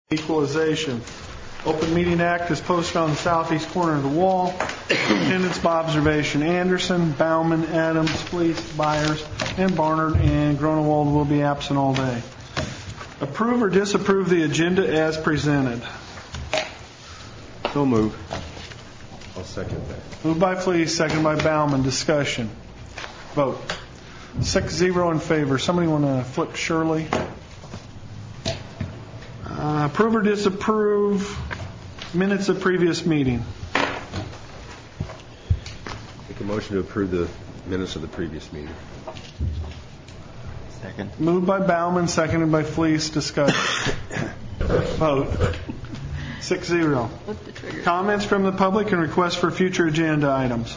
Equalization. Open Meeting Act is posted on the southeast corner of the wall. Attendance by observation. Anderson, Bauman, Adams, Fleece, Byers, and Barnard and Gronewald will be absent all day. Approve or disapprove the agenda as presented. So move. I'll second that. Moved by Fleece, second by Bauman. Discussion. Vote. 6-0 in favor. Somebody want to flip Shirley? Approve or disapprove minutes of previous meeting. Make a motion to approve the minutes of the previous meeting. Second. Moved by Bauman, seconded by Fleece. Discussion. Vote. 6-0. Comments from the public and requests for future agenda items.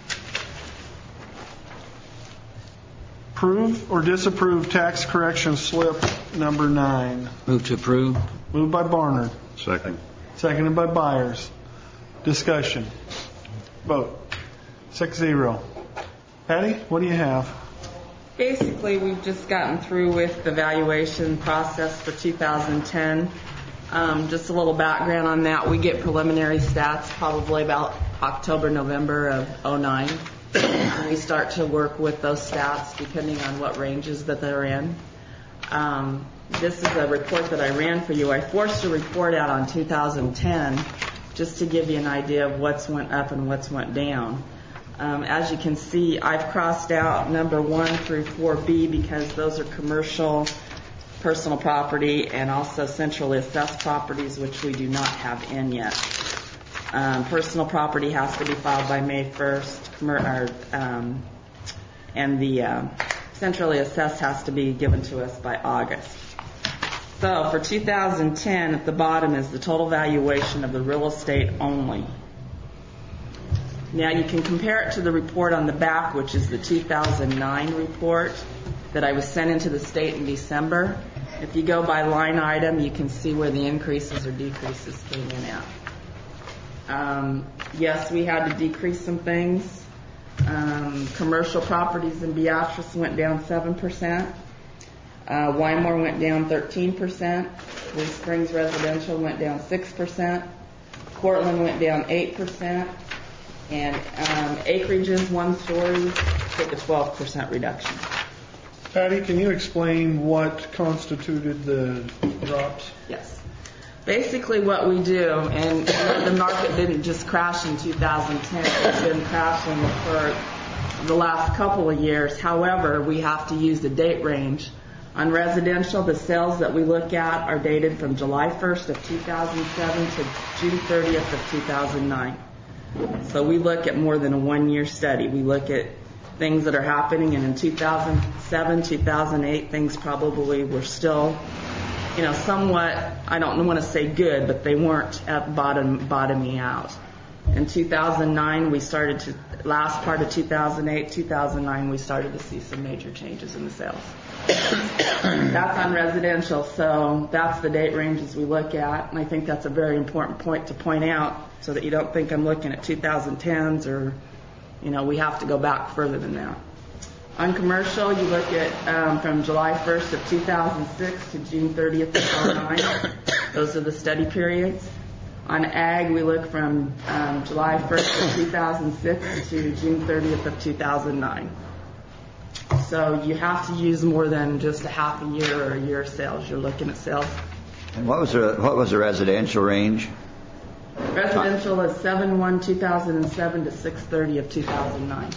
Approve or disapprove tax correction slip number 9. Move to approve. Moved by Barnard. Second. Seconded by Byers. Discussion. Vote. 6-0. Patty, what do you have? Basically, we've just gotten through with the valuation process for 2010. Just a little background on that. We get preliminary stats probably about October, November of 2009. And we start to work with those stats depending on what ranges that they're in. This is a report that I ran for you. I forced a report out on 2010 just to give you an idea of what's went up and what's went down. As you can see, I've crossed out number 1 through 4B because those are commercial, personal property, and also centrally assessed properties, which we do not have in yet. Personal property has to be filed by May 1st, and the centrally assessed has to be given to us by August. So for 2010, at the bottom is the total valuation of the real estate only. Now you can compare it to the report on the back, which is the 2009 report that I was sent into the state in December. If you go by line item, you can see where the increases or decreases came in at. Yes, we had to decrease some things. Commercial properties in Beatrice went down 7%. Wymore went down 13%. Blue Springs Residential went down 6%. Cortland went down 8%. And acreages, 1 story, took a 12% reduction. Patty, can you explain what constituted the drops? Yes. Basically what we do, and the market didn't just crash in 2010, it's been crashing for the last couple of years. However, we have to use the date range. On residential, the sales that we look at are dated from July 1st of 2007 to June 30th of 2009. So we look at more than a 1-year study. We look at things that are happening, and in 2007, 2008, things probably were still, somewhat, I don't want to say good, but they weren't at bottoming out. In 2009, last part of 2008, 2009, we started to see some major changes in the sales. That's on residential, so that's the date ranges we look at, and I think that's a very important point to point out so that you don't think I'm looking at 2010s or, we have to go back further than that. On commercial, you look at from July 1st of 2006 to June 30th of 2009. Those are the study periods. On ag, we look from July 1st of 2006 to June 30th of 2009. So you have to use more than just a half a year or a year of sales. You're looking at sales. And what was the residential range? Residential is 7/1/2007 to 6/30 of 2009.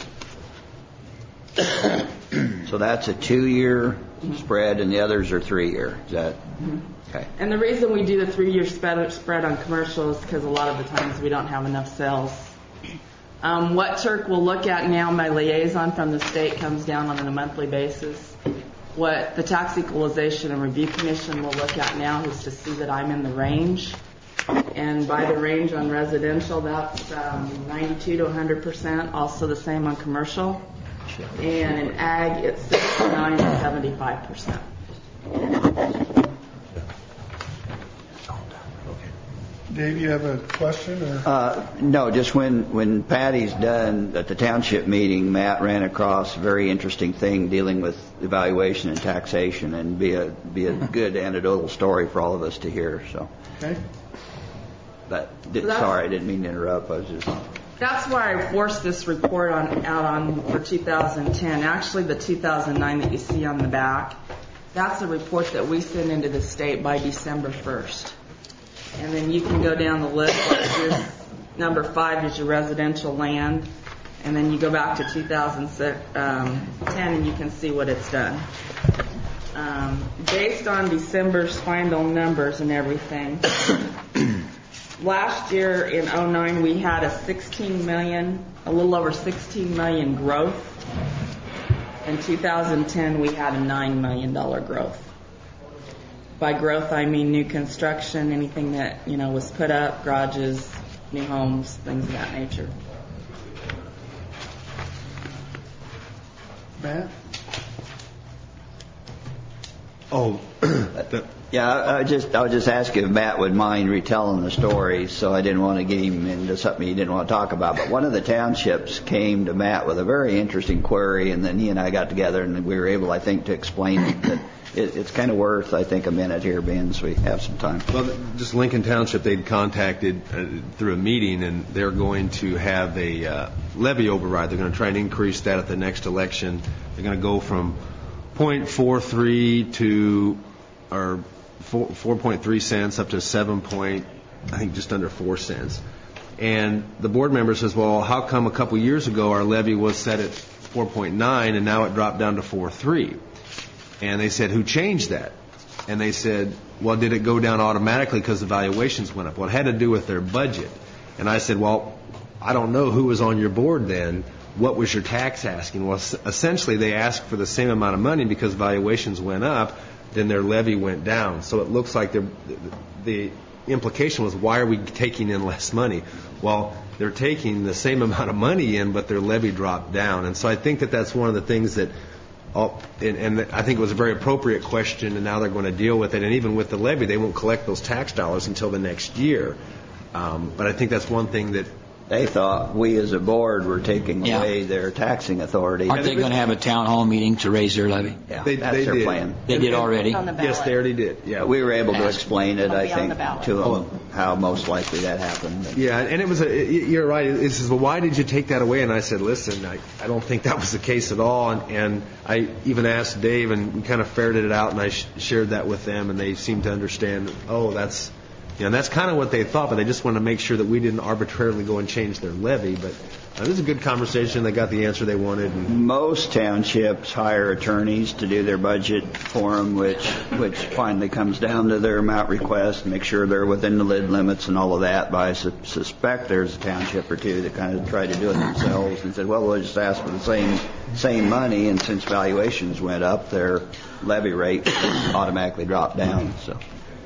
So that's a 2-year spread, and the others are 3-year. Is that okay? And the reason we do the 3-year spread on commercial is because a lot of the times we don't have enough sales. What Turk will look at now, my liaison from the state comes down on a monthly basis. What the Tax Equalization and Review Commission will look at now is to see that I'm in the range. And by the range on residential, that's 92 to 100%. Also the same on commercial. And in ag, it's 69 to 75%. Dave, you have a question? Or? No, just when Patty's done at the township meeting, Matt ran across a very interesting thing dealing with evaluation and taxation, and be a good anecdotal story for all of us to hear. So, Okay. but sorry, I didn't mean to interrupt. I was just. That's why I forced this report out for 2010. Actually, the 2009 that you see on the back, that's a report that we send into the state by December 1st. And then you can go down the list. Here's number 5 is your residential land. And then you go back to 2010 and you can see what it's done. Based on December's final numbers and everything, last year in 2009 we had a little over 16 million growth. In 2010 we had a $9 million growth. By growth, I mean new construction, anything that, was put up, garages, new homes, things of that nature. Matt? Oh, Yeah, I was just asking if Matt would mind retelling the story, so I didn't want to get him into something he didn't want to talk about. But one of the townships came to Matt with a very interesting query, and then he and I got together, and we were able, I think, to explain it. That it's kind of worth, I think, a minute here, Ben, so we have some time. well, just Lincoln Township, they'd contacted through a meeting, and they're going to have a levy override. They're going to try and increase that at the next election. They're going to go from 0.43 to, or 4.3 cents up to just under 4 cents. And the board member says, well, how come a couple years ago our levy was set at 4.9 and now it dropped down to 4.3? And they said, who changed that? And they said, well, did it go down automatically because the valuations went up? Well, it had to do with their budget. And I said, well, I don't know who was on your board then. What was your tax asking? Well, essentially they asked for the same amount of money because valuations went up, then their levy went down. So it looks like the implication was, why are we taking in less money? Well, they're taking the same amount of money in, but their levy dropped down. And so I think that that's one of the things that, and I think it was a very appropriate question, and now they're going to deal with it. And even with the levy, they won't collect those tax dollars until the next year. But I think that's one thing that They thought we as a board were taking away their taxing authority. Aren't they going to have a town hall meeting to raise their levy? Yeah, They that's their did. plan. They did already? yes, they already did. Yeah, We were able to explain it, I It'll be on think, the ballot. to them, how most likely that happened. Yeah, and it was you're right. It says, well, why did you take that away? And I said, listen, I don't think that was the case at all. And I even asked Dave, and we kind of ferreted it out, and I shared that with them, and they seemed to understand, that's, and that's kind of what they thought, but they just wanted to make sure that we didn't arbitrarily go and change their levy. But this is a good conversation. They got the answer they wanted. And Most townships hire attorneys to do their budget for them, which finally comes down to their amount request, make sure they're within the lid limits and all of that. But I suspect there's a township or two that kind of try to do it themselves and said, well, we'll just ask for the same money, and since valuations went up, their levy rate automatically dropped down. So.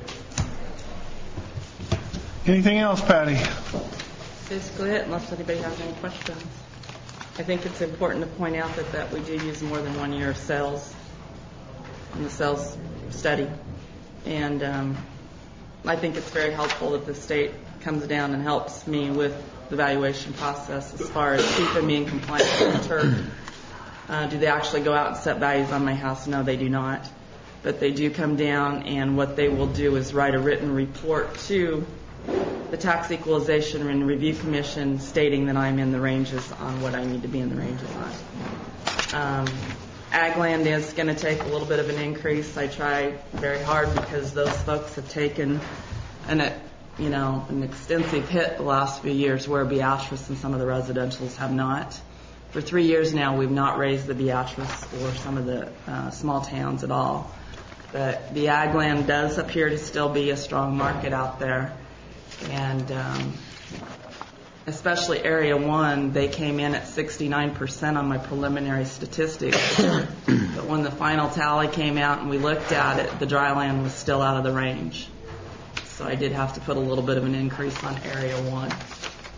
Anything else, Patty? Basically it, unless anybody has any questions. I think it's important to point out that we do use more than 1 year of sales in the sales study. And I think it's very helpful that the state comes down and helps me with the valuation process as far as keeping me in compliance with the TURP. Do they actually go out and set values on my house? No, they do not. But they do come down, and what they will do is write a written report to the Tax Equalization and Review Commission stating that I'm in the ranges on what I need to be in the ranges on. Ag land is going to take a little bit of an increase. I try very hard because those folks have taken an extensive hit the last few years where Beatrice and some of the residentials have not. For 3 years now, we've not raised the Beatrice or some of the small towns at all. But the ag land does appear to still be a strong market out there. And especially Area 1, they came in at 69% on my preliminary statistics. But when the final tally came out and we looked at it, the dry land was still out of the range. So I did have to put a little bit of an increase on Area 1.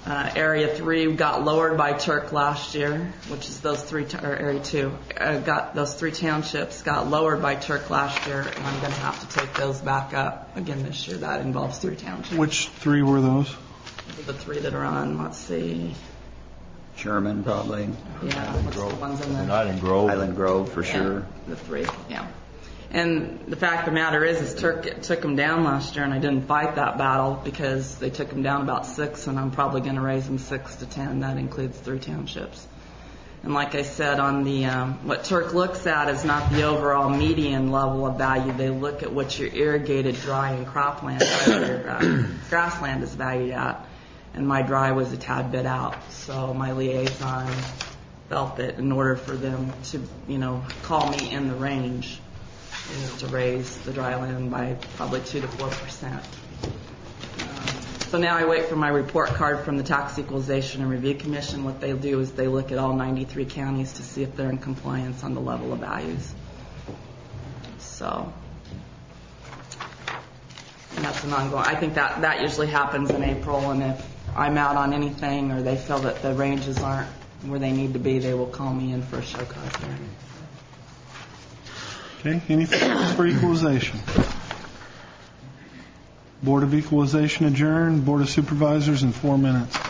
Area 3 got lowered by Turk last year, which is those three, or Area 2, got those 3 townships got lowered by Turk last year, and I'm going to have to take those back up again this year. That involves 3 townships. Which 3 were those? The 3 that are on, let's see. Sherman, probably. Yeah, what's the ones in the Island Grove. Island Grove, for sure. The 3, yeah. And the fact of the matter is Turk took them down last year, and I didn't fight that battle because they took them down about 6, and I'm probably going to raise them 6 to 10. That includes 3 townships. And like I said, on the what Turk looks at is not the overall median level of value. They look at what your irrigated dry and cropland, grassland is valued at. And my dry was a tad bit out, so my liaison felt that in order for them to, call me in the range, is to raise the dry land by probably 2 to 4%. So now I wait for my report card from the Tax Equalization and Review Commission. What they do is they look at all 93 counties to see if they're in compliance on the level of values. So, and that's an ongoing. I think that usually happens in April, and if I'm out on anything or they feel that the ranges aren't where they need to be, they will call me in for a show cause hearing. Okay, anything else for equalization? Board of Equalization adjourned. Board of Supervisors in 4 minutes.